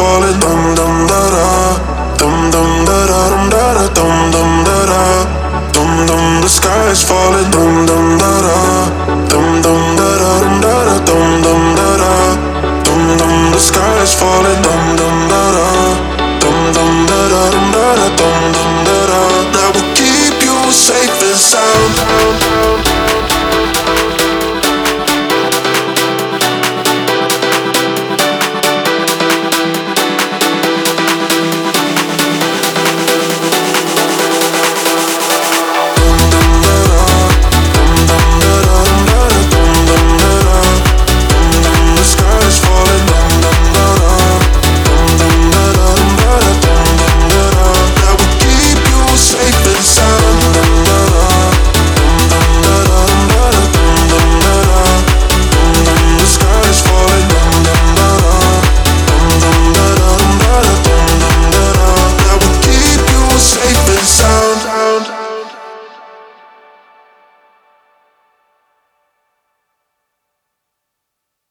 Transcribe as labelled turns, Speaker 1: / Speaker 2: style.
Speaker 1: falling, dum dum da da, dum dum da da, dum da da, dum dum da da, dum dum. The sky is falling, dum dum da da, dum dum da da, dum dum da da, dum dum. The sky is falling, dum dum.